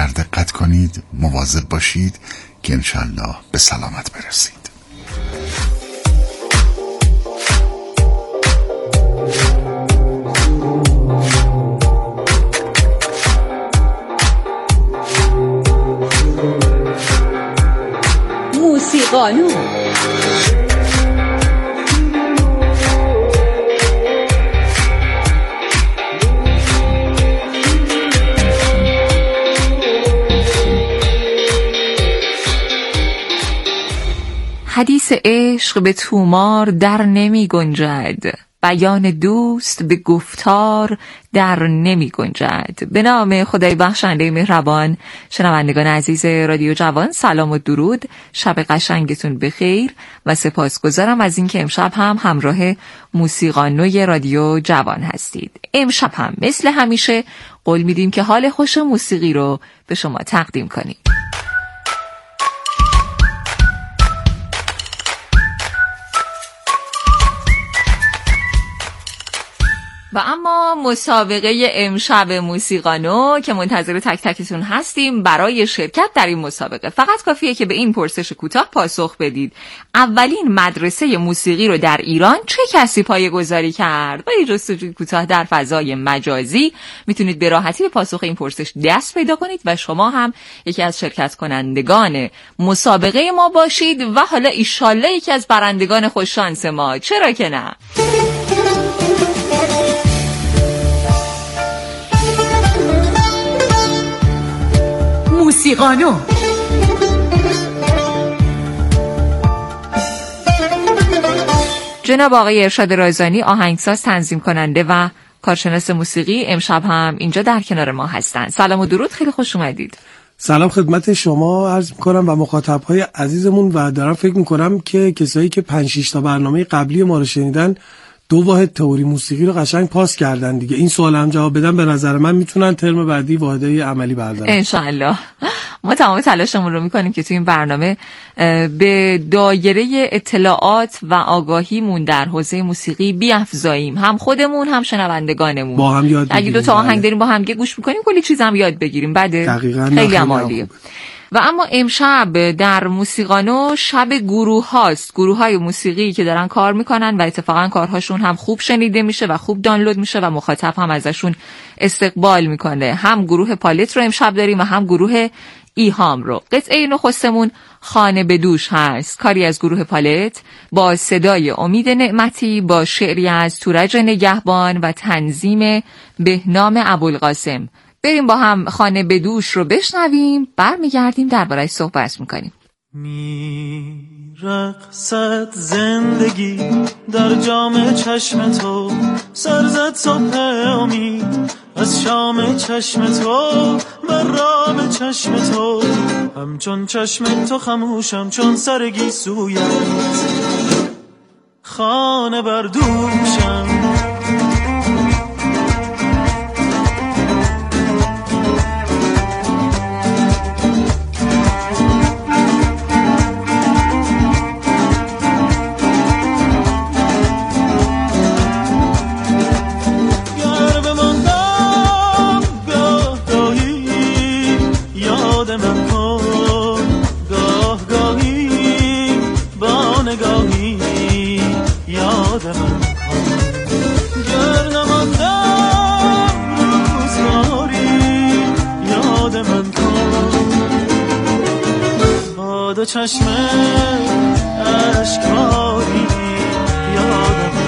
اگر دقت کنید مواظب باشید که انشالله به سلامت برسید. موسیقانو حدیث عشق به تومار در نمی گنجد، بیان دوست به گفتار در نمی گنجد. به نام خدای بخشنده مهربان، شنوندگان عزیز رادیو جوان، سلام و درود، شب قشنگتون بخیر و سپاسگزارم از اینکه امشب هم همراه موسیقانوی رادیو جوان هستید. امشب هم مثل همیشه قول میدیم که حال خوش موسیقی رو به شما تقدیم کنیم. و اما مسابقه امشب موسیقانو که منتظر تک تکتون هستیم برای شرکت در این مسابقه فقط کافیه که به این پرسش کوتاه پاسخ بدید: اولین مدرسه موسیقی رو در ایران چه کسی پایه‌گذاری کرد؟ با یه جستجوی کوتاه در فضای مجازی میتونید به راحتی به پاسخ این پرسش دست پیدا کنید و شما هم یکی از شرکت کنندگان مسابقه ما باشید و حالا ایشالله یکی از برندگان خوش شانس ما، چرا که نه؟ موسیقانو جناب آقای ارشاد رازانی، آهنگساز، تنظیم کننده و کارشناس موسیقی، امشب هم اینجا در کنار ما هستند. سلام و درود، خیلی خوش اومدید. سلام خدمت شما عرض می‌کنم و مخاطب‌های عزیزمون و دارم فکر می‌کنم که کسایی که 5-6 تا برنامه قبلی ما رو شنیدن 2 واحد تئوری موسیقی رو قشنگ پاس کردن دیگه. این سوال هم جواب بدن به نظر من میتونن ترم بعدی واحدهای عملی بردارن ان شاء الله. ما تمام تلاشمون رو میکنیم که تو این برنامه به دایره اطلاعات و آگاهیمون در حوزه موسیقی بیافزاییم، هم خودمون هم شنوندگانمون. با هم یاد بگیریم. اگه 2 تا آهنگ داریم با هم دیگه گوش میکنیم کلی چیز هم یاد بگیریم. بعد خیلی عالیه. و اما امشب در موسیقانو شب گروه هاست، گروه های موسیقی که دارن کار میکنن و اتفاقا کارهاشون هم خوب شنیده میشه و خوب دانلود میشه و مخاطب هم ازشون استقبال میکنه. هم گروه پالت رو امشب داریم و هم گروه ایهام رو. قطعه نخستمون خانه به دوش هست، کاری از گروه پالت با صدای امید نعمتی، با شعری از تورج نگهبان و تنظیم بهنام ابوالقاسم. بریم با هم خانه به دوش رو بشنویم، برمیگردیم درباره‌اش صحبت میکنیم. میرقصد زندگی در جام چشم تو، سرزد صبح امید از شام چشم تو، من رام چشم تو، همچون چشم تو خموشم چون سرگی سویت، خانه بر دوشم. چشم اشکاری یادم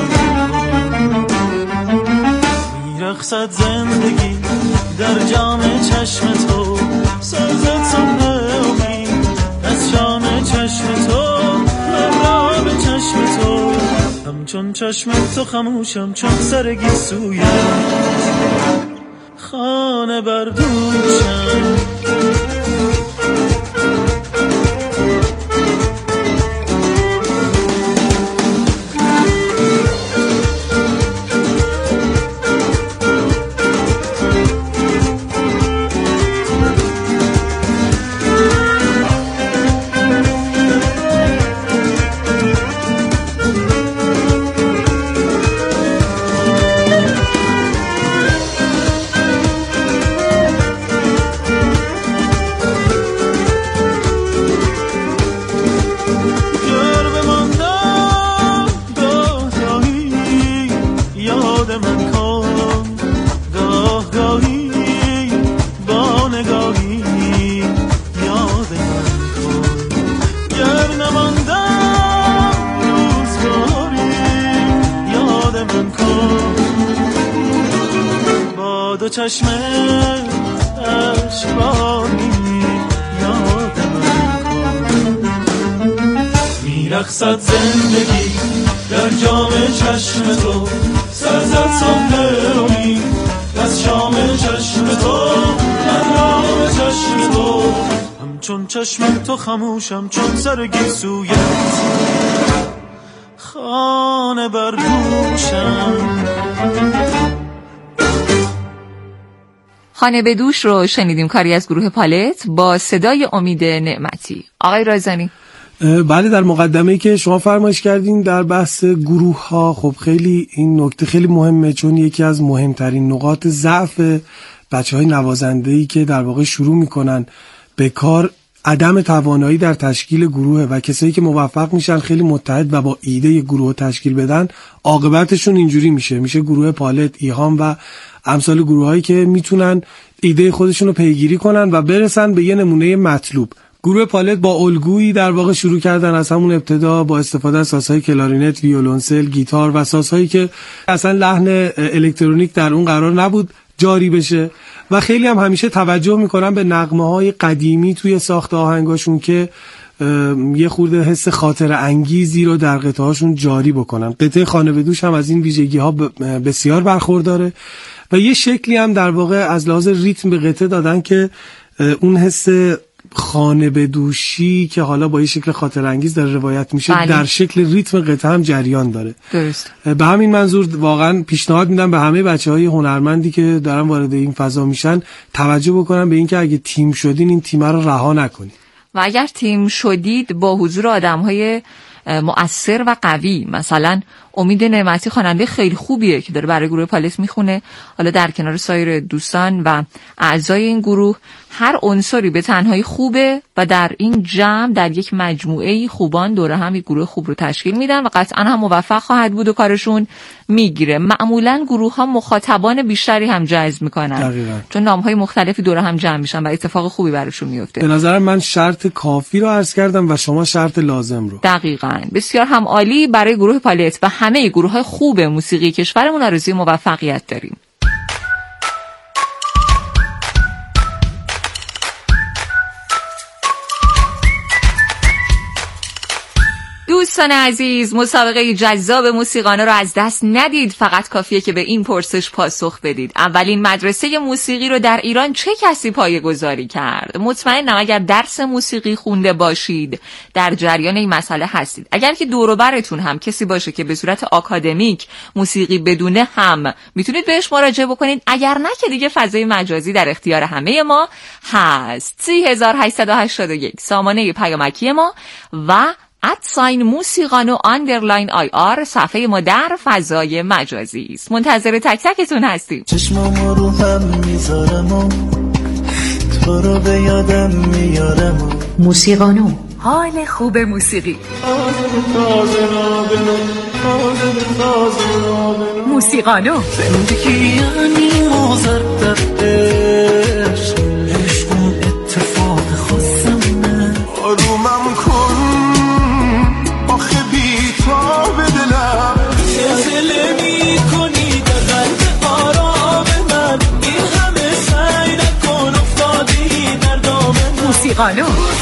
میرقصد زندگی در جام چشم تو، سازد صبح امید از شام چشم تو، من را به چشم تو، همچون چشم تو خموشم چون سرگی سویت، خانه بر دوشم. چشمت اشکباری یادم کن. میرقصد زندگی در جام چشم تو، سرزد صبح امید از شام چشم تو، من رام چشم تو. همچون چشم تو خموشم چون سر گیسویت، خانه بر دوشم. خانه به دوش رو شنیدیم، کاری از گروه پالت با صدای امید نعمتی. آقای رایزانی. بله، در مقدمه‌ای که شما فرمایش کردین در بحث گروه ها، خب خیلی این نکته خیلی مهمه، چون یکی از مهمترین نقاط ضعف بچه‌های نوازنده‌ای که در واقع شروع میکنن به کار عدم توانایی در تشکیل گروه و کسایی که موفق میشن خیلی متحد و با ایده گروه تشکیل بدن، عاقبتشون اینجوری میشه گروه پالت، ایهام و امثال گروهایی که میتونن ایده خودشون رو پیگیری کنن و برسن به یه نمونه مطلوب. گروه پالت با الگویی در واقع شروع کردن از همون ابتدا با استفاده از سازهای کلارینت، ویولنسل، گیتار و سازهایی که اصلا لحن الکترونیک در اون قرار نبود جاری بشه و خیلی هم همیشه توجه میکنن به نغمه‌های قدیمی توی ساخت آهنگاشون که یه خورده حس خاطر انگیزی رو در قطعهاشون جاری بکنن. قطعه خانه به دوش هم از این ویژگی ها بسیار برخورداره و یه شکلی هم در واقع از لحاظ ریتم به قطعه دادن که اون حس خانه به دوشی که حالا با یه شکل خاطر انگیز در روایت میشه بله. در شکل ریتم قطعه هم جریان داره. درست. به همین منظور واقعا پیشنهاد میدم به همه بچه‌های هنرمندی که دارن وارد این فضا میشن توجه بکنن به اینکه اگه تیم شدین این تیم رو رها نکنید و اگر تیم شدید با حضور آدم‌های مؤثر و قوی، مثلا امید نعمتی خواننده خیلی خوبیه که داره برای گروه پالت میخونه، حالا در کنار سایر دوستان و اعضای این گروه هر عنصری به تنهایی خوبه و در این جمع در یک مجموعه خوبان دوره هم یک گروه خوب رو تشکیل میدن و قطعا هم موفق خواهد بود و کارشون میگیره. معمولا گروه ها مخاطبان بیشتری هم جذب میکنن دقیقاً. چون نامهای مختلفی دوره هم جمع میشن و اتفاق خوبی براشون میفته. به نظر من شرط کافی رو عرض کردم و شما شرط لازم رو. دقیقاً. بسیار هم عالی. برای گروه پالت و همه گروه‌های خوب موسیقی کشورمون آرزوی موفقیت داریم. دوستان عزیز، مسابقه جذاب موسیقانو رو از دست ندید. فقط کافیه که به این پرسش پاسخ بدید: اولین مدرسه موسیقی رو در ایران چه کسی پایه‌گذاری کرد؟ مطمئنم اگر درس موسیقی خونده باشید در جریان این مسئله هستید. اگر که دور و برتون هم کسی باشه که به صورت آکادمیک موسیقی بدونه هم میتونید بهش مراجعه بکنید. اگر نه که دیگه فضای مجازی در اختیار همه ما هست. 3881 سامانه پیامکی ما و @موسیقانو _ صفحه ما در فضای مجازی است. منتظر تک تکتون هستیم. چشمامو رو هم میذارم و تو رو به یادم میارم. موسیقانو، حال خوب موسیقی. موسیقانو زندگی یعنی مازردت عشق، عشق اتفاق خواستمه. آرومم کن آخه بی تو به دلم زلزله میکنی در قلب آرام من. این همه سعی نکن افتادی در دام من. موسیقانو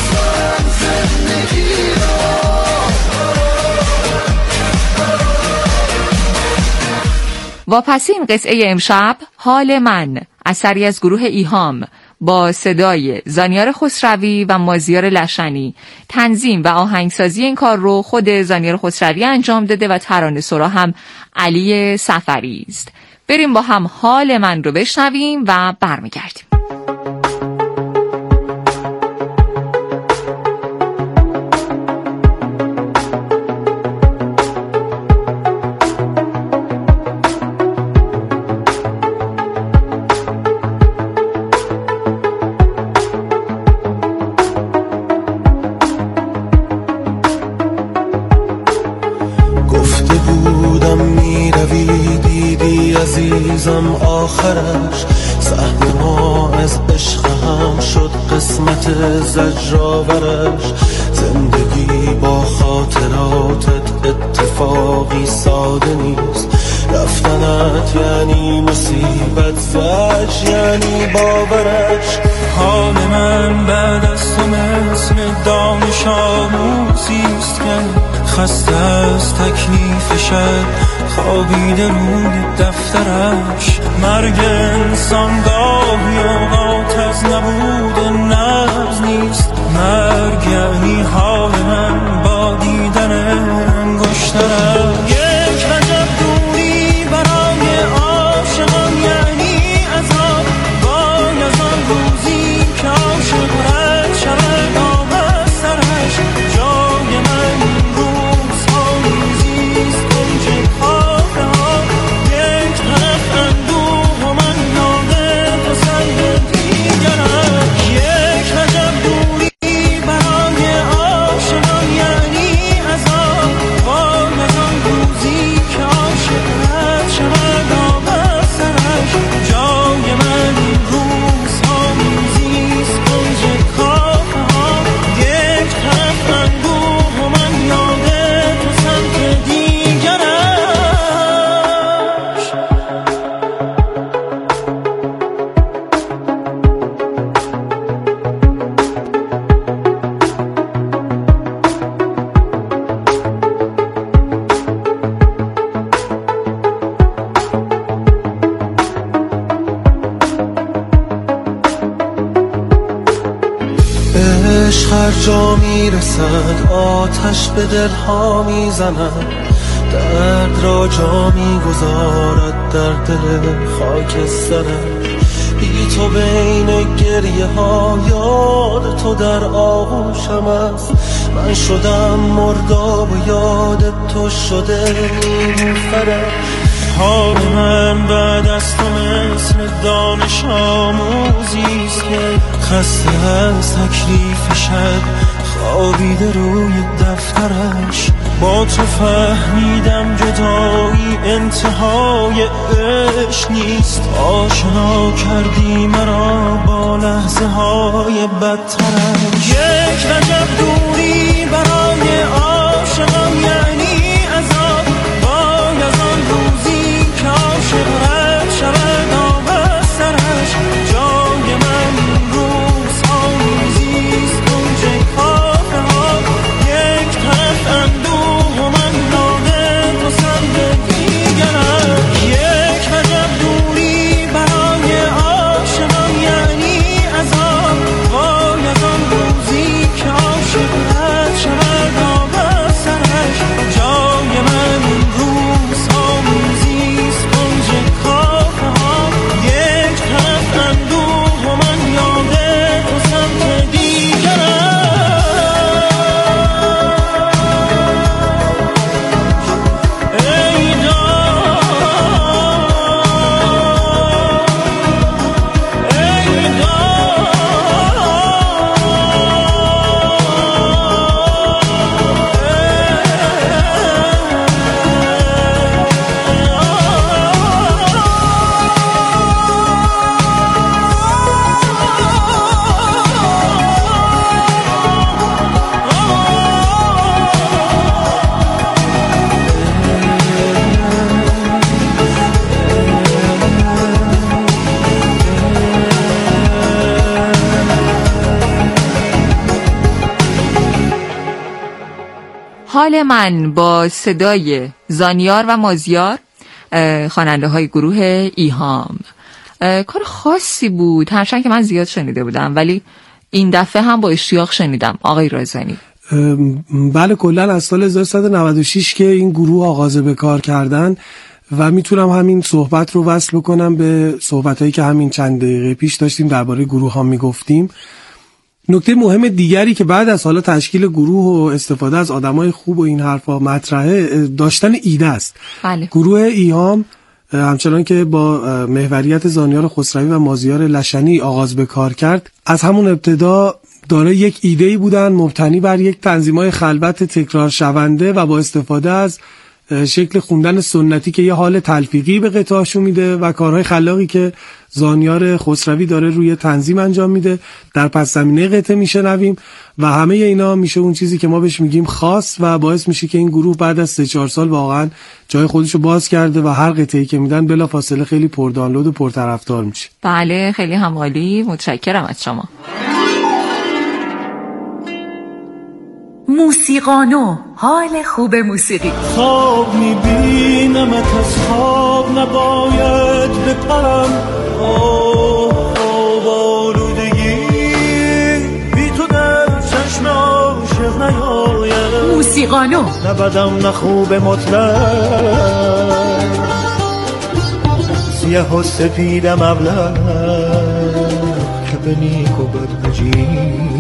واپسین قطعه امشب حال من، اثری از گروه ایهام با صدای زانیار خسروی و مازیار لشنی. تنظیم و آهنگسازی این کار رو خود زانیار خسروی انجام داده و ترانه سرا هم علی سفری است. بریم با هم حال من رو بشنویم و برمیگردیم. عزیزم آخرش سهم ما از عشق هم شد قسمت زجرآورش. زندگی با خاطراتت اتفاقی ساده نیست، رفتنت یعنی مصیبت، زج یعنی باورش. حال من بعد از تو مثل دانش آموزیست که خسته از تکلیف شد، خوابیده روی دفترش. مرگ انسان گاهی اوقات از نبود نبض نیست، مرگ یعنی حال من با دیدن انگشترش. یک عجب دوری برای عاشقان یعنی عذاب، وای از آن روزی که عاشق رد شود آب از سرش. جای من روزها میزیست کنج خاطره ها، یک طرف اندوه و من یاد تو سر دیگرم. یک عجب دوری برای عاشقان یعنی عذاب، وای از آن روزی که عاشق رد شود آب از سرش. جای من روزها میزیست کنج کافه ها، یک طرف اندوه و من یاد تو سمت دیگرش. عشق هر جا میرسد آتش به دلها میزند، درد را جا میگذارد در دل خاکسترش. بی تو بین گریه ها یاد تو در آغوشم است، من شدم مرداب و یاد تو شده نیلوفرش. حال من بعد از تو مثل دانش آموزیست که خسته از تکلیف شد، خوابیده روی دفترش. با تو فهمیدم جدایی انتهای عشق نیست، آشنا کردی مرا با لحظه های بدترش. یک عجب دوری برای عاشقان یعنی عذاب، وای از آن روزی که عاشق رد شود آب از سرش. جای من روزها میزیست کنج کافه ها، یک طرف اندوه و من یاد تو سمت دیگرم. یک عجب دوری برای عاشقان یعنی عذاب، وای از آن روزی که عاشق رد شود آب از سرش. جای من روزها میزیست کنج کافه ها، یک طرف اندوه و من یاد تو سمت دیگرم. ای دار، ای حال من با صدای زانیار و مازیار، خواننده های گروه ایهام. کار خاصی بود، هرچند که من زیاد شنیده بودم ولی این دفعه هم با اشتیاق شنیدم. آقای رازانی. بله، کلا از سال 1396 که این گروه آغاز به کار کردن و میتونم همین صحبت رو وصل بکنم به صحبتایی که همین چند دقیقه پیش داشتیم درباره گروه ها میگفتیم. نکته مهم دیگری که بعد از حالا تشکیل گروه و استفاده از آدمای خوب و این حرفا مطرحه، داشتن ایده است. بله. گروه ایهام همچنان که با محوریت زانیار خسروی و مازیار لشنی آغاز به کار کرد، از همون ابتدا دارای یک ایده‌ای بودن مبتنی بر یک تنظیمای خلوت تکرار شونده و با استفاده از شکل خوندن سنتی که یه حال تلفیقی به قطعه‌هاشون میده و کارهای خلاقی که زانیار خسروی داره روی تنظیم انجام میده در پس زمینه قطعه میشنویم و همه اینا میشه اون چیزی که ما بهش میگیم خاص و باعث میشه که این گروه بعد از 3-4 سال واقعا جای خودشو باز کرده و هر قطعه‌ای که میدن بلافاصله خیلی پر دانلود و پر طرفدار میشه. بله خیلی هم عالی، متشکرم از شما. موسیقانو، حال خوب موسیقی. خواب میبینمت از خواب نباید بپرم، آلودگی بی تو در چشم عاشق نیاید. موسیقانو نه بدم نه خوب مطلق، سیاه و سپیدم ابله که به نیک و بد بجینم.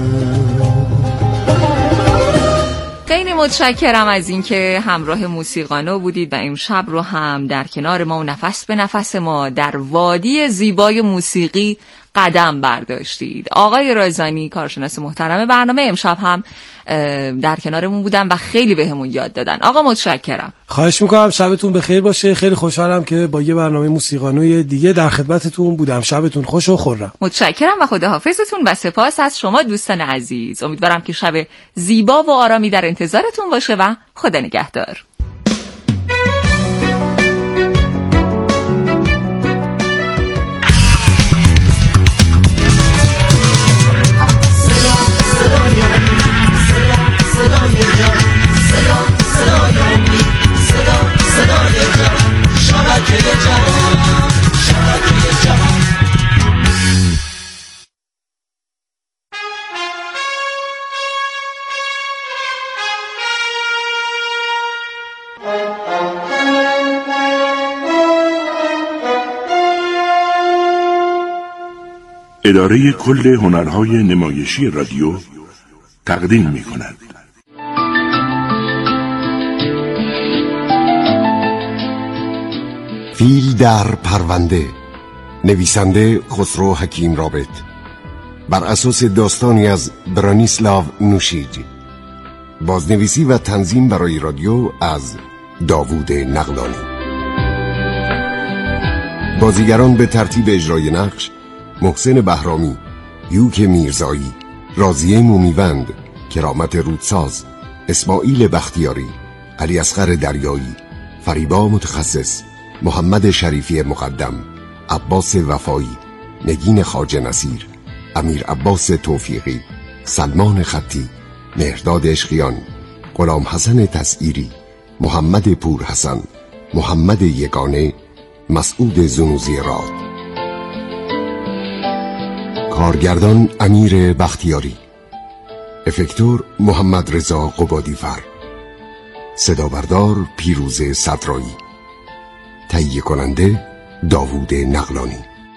خیلی متشکرم از اینکه همراه موسیقانو بودید و امشب رو هم در کنار ما و نفس به نفس ما در وادی زیبای موسیقی قدم برداشتید. آقای رازانی کارشناس محترم برنامه امشب هم در کنارمون بودن و خیلی بهمون یاد دادن. آقا متشکرم. خواهش میکنم، شبتون بخیر باشه. خیلی خوشحالم که با یه برنامه موسیقانوی دیگه در خدمتتون بودم. شبتون خوش و خرم. متشکرم و خداحافظتون و سپاس از شما دوستان عزیز. امیدوارم که شب زیبا و آرامی در انتظارتون باشه و خدا نگهدار. اداره کل هنرهای نمایشی رادیو تقدیم می‌کند. فیل در پرونده، نویسنده خسرو حکیم رابط، بر اساس داستانی از برانیسلاو نوشیج، بازنویسی و تنظیم برای رادیو از داوود نقلانی. بازیگران به ترتیب اجرای نقش: محسن بهرامی، یوک میرزایی، راضیه مومیوند، کرامت رودساز، اسماعیل بختیاری، علی اصغر دریایی، فریبا متخصص، محمد شریفی مقدم، عباس وفایی، نگین خواجه نصیر، امیر عباس توفیقی، سلمان خطی، مهرداد عشقیان، غلام حسن تسعیری، محمد پور حسن، محمد یگانه، مسعود زنوزی راد. کارگردان امیر بختیاری، افکتور محمد رضا قبادیفر، صدا بردار پیروز صدرایی، تهیه کننده داوود نقلانی.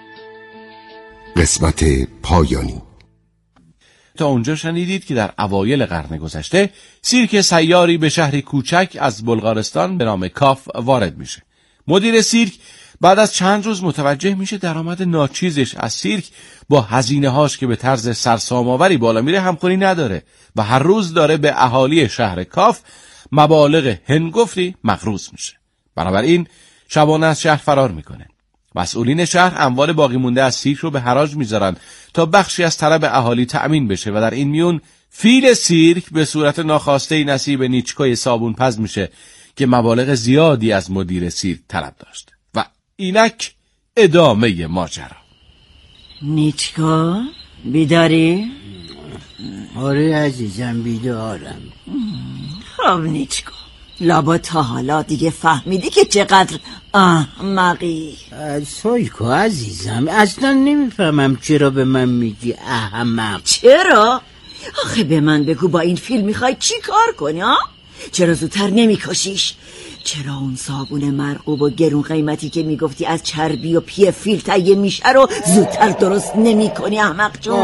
قسمت پایانی. تا اونجا شنیدید که در اوایل قرن گذشته سیرک سیاری به شهری کوچک از بلغارستان به نام کاف وارد میشه. مدیر سیرک بعد از چند روز متوجه میشه درآمد ناچیزش از سیرک با هزینه‌هاش که به طرز سرسام‌آوری بالا میره همخوانی نداره و هر روز داره به اهالی شهر کاف مبالغ هنگفتی مقروض میشه. بنابراین شبانه از شهر فرار میکنه. مسئولین شهر اموال باقی مونده از سیرک رو به حراج میذارن تا بخشی از طلب اهالی تأمین بشه و در این میون فیل سیرک به صورت ناخواسته نصیب نیچکوی صابونپز میشه که مبالغ زیادی از مدیر سیرک طلب داشت. و اینک ادامه ماجرا. نیچکو بیداری؟ آره عزیزم بیدارم. خب نیچکو، لابا تا حالا دیگه فهمیدی که چقدر احمقی. سایکو عزیزم، اصلا نمیفهمم چرا به من میگی احمق. چرا؟ آخه به من بگو با این فیلم میخوای چی کار کنی ها؟ چرا زودتر نمیکشیش؟ چرا اون صابون مرغوب و گرون قیمتی که میگفتی از چربی و پی فیل تهیه میشه رو زودتر درست نمی کنی احمق جون؟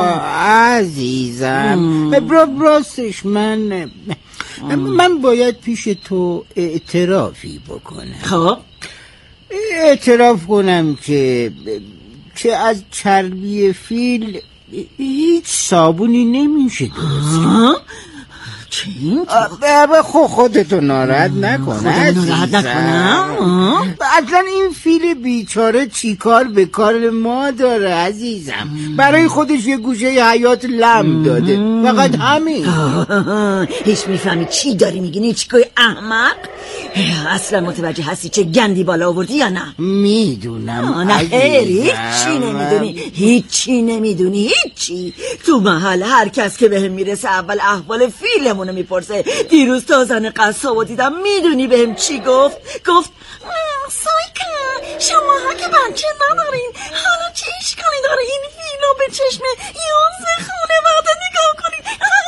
عزیزم راستش من باید پیش تو اعترافی بکنم. خب اعتراف کنم که از چربی فیل هیچ صابونی نمیشه درست. خودتو ناراحت نکن. ناراحت نکنم؟ اصلا این فیل بیچاره چی کار به کار ما داره عزیزم؟ برای خودش یه گوشه حیات لم داده، فقط همین. هیچ میفهمی چی داری میگی نیچکوی احمق؟ اصلا متوجه هستی چه گندی بالا آوردی یا نه؟ میدونم. نه هیچی نمیدونی، هیچی نمیدونی، هیچی. تو محل هر کس که بهم میرسه اول احوال فیلمونو میپرسه. دیروز تا زن قصابو دیدم، میدونی بهم چی گفت؟ گفت سایکا شماها که بچه ندارین، حالا چه اشکالی داره این فیلو به چشم 11 خانواده نگاه کنید؟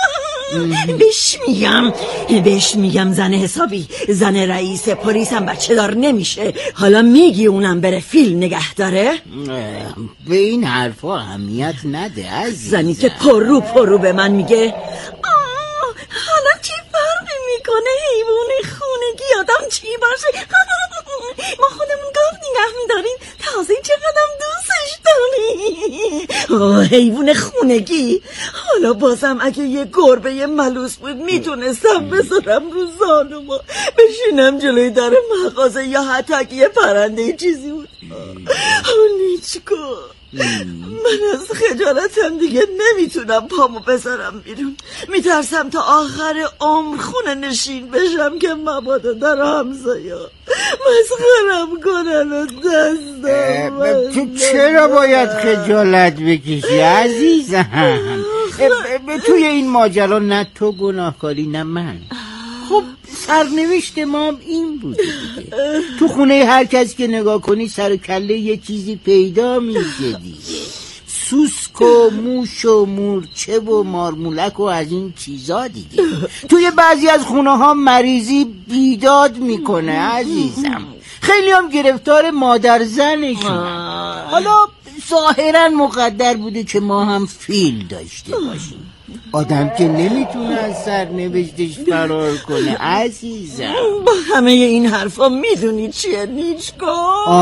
بهش میگم زن حسابی، زن رئیس پلیس هم بچه دار نمیشه. حالا میگی اونم بره فیلم نگه داره؟ به این حرفا اهمیت نده عزیزم. زنی که پرو به من میگه حالا چی فرقی میکنه حیوان خونگی آدم چی باشه؟ ما خودمون گاو نگه میداریم، تازه چقدرم دوستش داریم. حیوان خونگی؟ حالا بازم اگه یه گربه ملوس بود میتونستم بذارم رو زانوما، بشینم جلوی در مغازه، یا حتی اگه یه پرنده چیزی بود. نیچکو من از خجالتم دیگه نمیتونم پامو بذارم بیرون. میترسم تا آخر عمر خونه نشین بشم که مبادا در همسایا مسخرم کنن و دستم. تو چرا باید خجالت بکشی عزیزم؟ توی این ماجرا نه تو گناهکاری نه من. خب سرنوشت ما این بود دیگه. تو خونه هر کس که نگاه کنی سر و کله یه چیزی پیدا میشه دیگه. سوسک و موش و مورچه و مارمولک و از این چیزا دیگه. توی بعضی از خونه ها مریضی بیداد میکنه عزیزم. خیلی هم گرفتار مادر زنشون. حالا ظاهرا مقدر بوده که ما هم فیل داشته باشیم. آدم که نمیتونه از سرنوشتش فرار کنه عزیزم. با همه این حرفا میدونی چیه نیچکو؟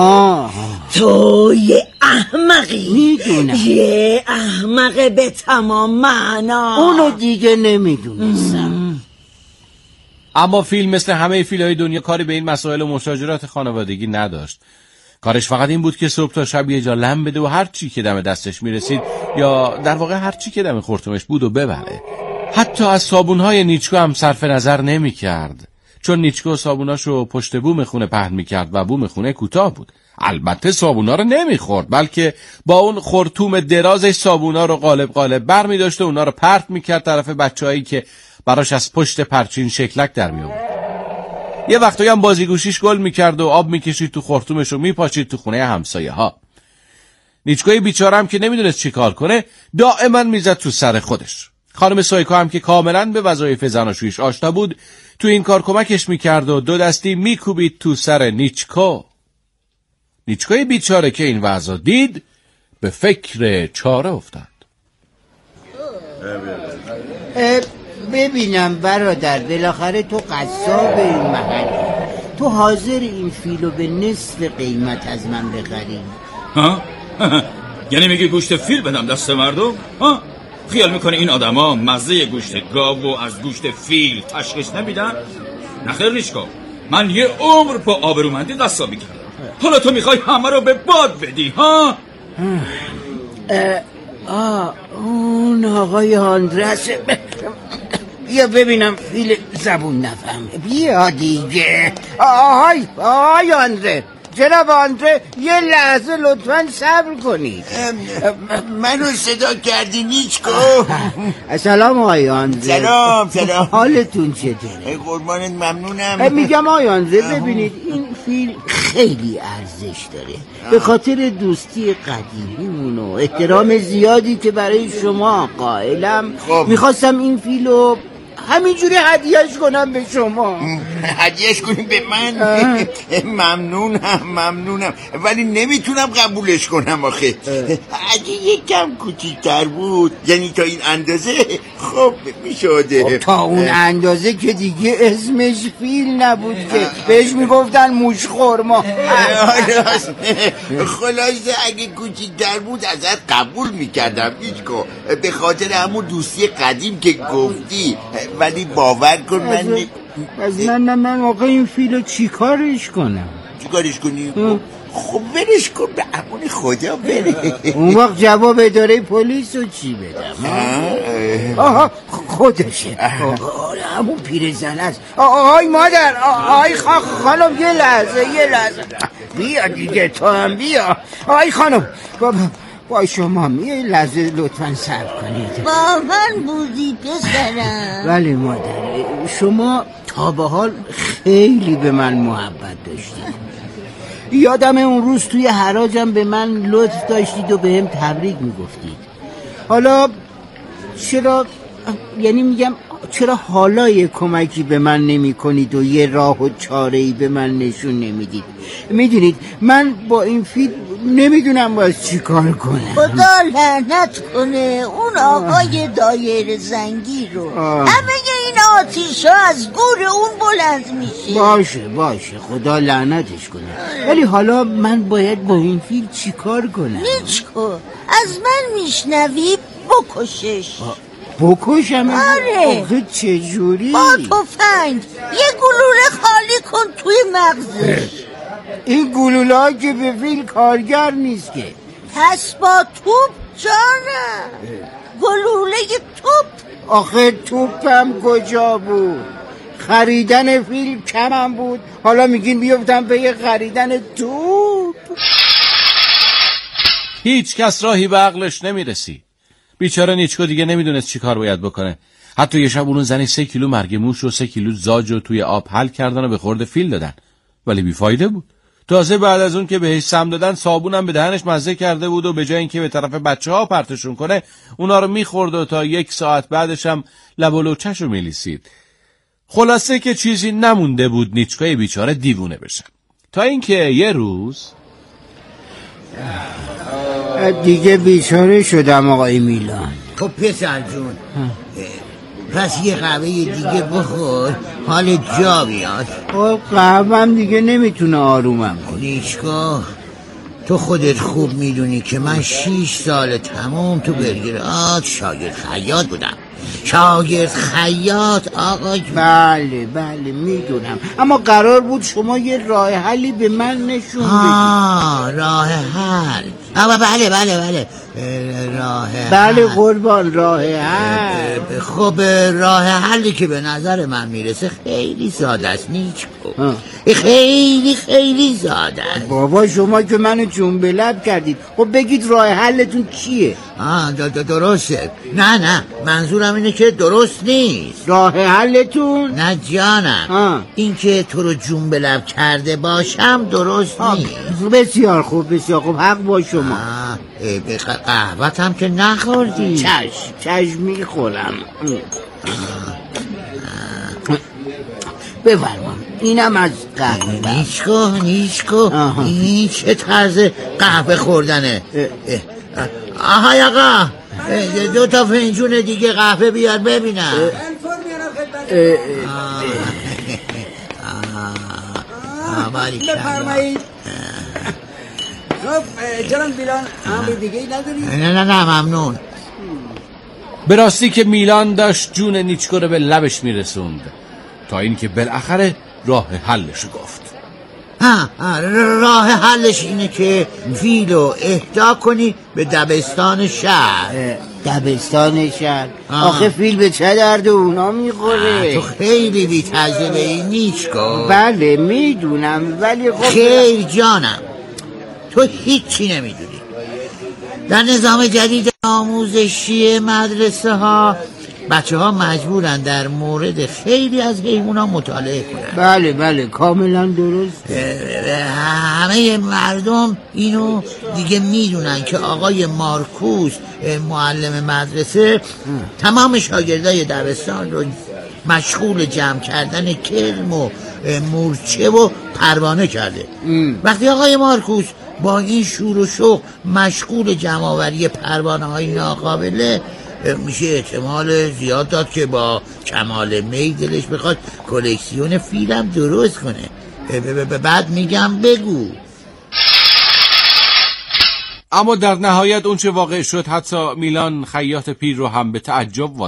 تو یه احمقی. میدونم یه احمق به تمام معنا. اونو دیگه نمیدونستم. اما فیل مثل همه فیلهای دنیا کاری به این مسائل و مشاجرات خانوادگی نداشت. کارش فقط این بود که صبح تا شب یه جا لم بده و هر چی که دم دستش میرسید، یا در واقع هر چی که دم خورتومش بود و ببره. حتی از صابونهای نیچکو هم صرف نظر نمی کرد، چون نیچکو صابوناشو پشت بوم خونه پهن می کرد و بوم خونه کوتاه بود. البته صابونا رو نمی خورد، بلکه با اون خورتوم درازش صابونا رو قالب بر می داشت و اونا رو پرت می کرد طرف بچه‌هایی که براش از پشت پرچین شکلک در می آورد. یه وقتایی هم بازیگوشیش گل میکرد و آب میکشید تو خورتومش و میپاچید تو خونه همسایه ها. نیچکوی بیچاره هم که نمیدونست چی کار کنه دائما میزد تو سر خودش. خانم سایکو هم که کاملا به وظایف زناشویش آشنا بود تو این کار کمکش میکرد و دو دستی میکوبید تو سر نیچکو. نیچکوی بیچاره که این وضع دید به فکر چاره افتاد. ببینم برادر، بالاخره تو قصاب این محل، تو حاضر این فیلو به نصف قیمت از من بخری؟ ها؟ یعنی میگی گوشت فیل بدم دست مردم؟ ها؟ خیال میکنه این آدما مزه گوشت گاو و از گوشت فیل تشخیص نمیدن؟ نخیر نیچکو، من یه عمر با آبرومندی قصابی کردم، حالا تو میخوای همه رو به باد بدی ها؟ اون آقای آندرس، بیا ببینم فیل زبون نفهمه. بیا دیگه. آهای آندره، جناب آندره یه لحظه لطفاً صبر کنید. منو صدا کردی نیچکو؟ سلام آقای آندره. سلام. حالتون چطوره؟ قربانت ممنونم. میگم آقای آندره ببینید این فیل خیلی ارزش داره، به خاطر دوستی قدیمیمون و احترام زیادی که برای شما قائلم. میخواستم این فیلو همینجوری هدیهش کنم به شما. هدیهش کنیم به من؟ ممنونم ولی نمیتونم قبولش کنم آخه. اگه یکم کوچیک‌تر بود، یعنی تا این اندازه، خب میشده. تا اون اندازه که دیگه اسمش فیل نبود که بهش میگفتن موش خورما. خلاصه اگه کوچیک‌تر بود ازت قبول میکردم نیچکو، به خاطر همون دوستی قدیم که گفتی. ولی باور کن من آقا این فیلو چی کارش کنم؟ چی کارش کنی؟ خب برش کن به امون خدا بره. اون وقت جواب اداره پلیس رو چی بدم؟ آها خودشه همون پیرزن است. آهای مادر، آهای خانم یه لحظه بیا دیگه، تو هم بیا. آهای خانم با شما یه لحظه لطفاً صبر کنید. با من بودی پسرم؟ بله مادر، شما تا به حال خیلی به من محبت داشتید. یادم اون روز توی حراجم به من لطف داشتید و به هم تبریک میگفتید. حالا چرا حالا یه کمکی به من نمی کنید و یه راه و چاره‌ای به من نشون نمیدید؟ میدونید من با این فیلم نمیدونم باز چی کار کنم. خدا لعنت کنه اون آقای دایر زنگی رو. همه این آتیش ها از گور اون بلند میشه. باشه خدا لعنتش کنه. ولی حالا من باید با این فیلم چی کار کنم؟ نیچکو از من میشنوی بکشش. بکشم؟ آره. آخه چجوری؟ با تفنگ یه گلوله خالی کن توی مغزش. این گلوله ها که به فیل کارگر نیست که. پس با توپ جانم. گلوله توپ. آخه توپم کجا بود؟ خریدن فیل کمم بود، حالا میگین بیفتم به خریدن توپ. هیچ کس راهی به عقلش نمیرسی. بیچاره نیچکو دیگه نمیدونست چی کار باید بکنه. حتی یه شب اونو زنی 3 کیلو مرگ موش و 3 کیلو زاج رو توی آب حل کردن و به خورد فیل دادن، ولی بیفایده بود. تازه بعد از اون که بهش سم دادن صابونم به دهنش مزه کرده بود و به جای اینکه به طرف بچه‌ها پرتشون کنه اونا رو میخورد و تا 1 ساعت بعدش هم لب و لوچه‌ش رو میلیسید. خلاصه که چیزی نمونده بود نیچکوی بیچاره دیوونه بشه، تا اینکه یه روز دیگه بیچاره شدم آقای میلان. خب پسر جون پس یه قهوه دیگه بخور حال جا بیاد. قهوهم دیگه نمیتونه آرومم کنه. نیچکو تو خودت خوب میدونی که من 6 سال تمام تو بلگراد شاگرد خیاط بودم. شاگرد خیاط آقا. بله میدونم، اما قرار بود شما یه راه حلی به من نشون بدید. راه حل. اما بله راه حل. بله قربان راه حل. خب راه حلی که به نظر من میرسه خیلی ساده است نیچکو. خیلی ساده است. بابا شما که منو جنبه لب کردید، خب بگید راه حلتون چیه؟ درسته. نه منظورم اینه که درست نیست. راه حلتون؟ نه جانم، این که تو رو جنبه لب کرده باشم درست نیست. بسیار خوب حق با شما. قهوت هم که نخوردی. چشم میخورم. بفرما اینم از قهوه. نیچکو این چه طرز قهوه خوردنه؟ آهای آقا 2 تا فنجون دیگه قهوه بیار ببینم. بفرمایید. خب جناب میلان امر دیگه ای نداری؟ نه ممنون. به راستی که میلان داشت جون نیچکو رو به لبش میرسوند تا اینکه بالاخره راه حلش گفت. راه حلش اینه که فیلو اهدا کنی به دبستان شهر. دبستان شهر؟ آخه فیل به چه درد اونا میخوره؟ تو خیلی بی تجربه ای نیچکو. بله میدونم، ولی خب خیر جانم تو هیچی نمیدونی. در نظام جدید آموزشی مدرسه ها بچه ها مجبورن در مورد خیلی از حیوانات مطالعه کنن. بله کاملا درست. همه مردم اینو دیگه میدونن که آقای مارکوس معلم مدرسه تمام شاگردای دبستان رو مشغول جمع کردن کرم و مورچه و پروانه کرده. وقتی آقای مارکوس با این شور و شوق مشغول جمع‌آوری پروانه های ناقابله، میشه احتمال زیاد داد که با کمال میل دلش بخواد کلکسیون فیلم درست کنه. بعد میگم بگو. اما در نهایت اون چه واقع شد حتی میلان خیاط پیر رو هم به تعجب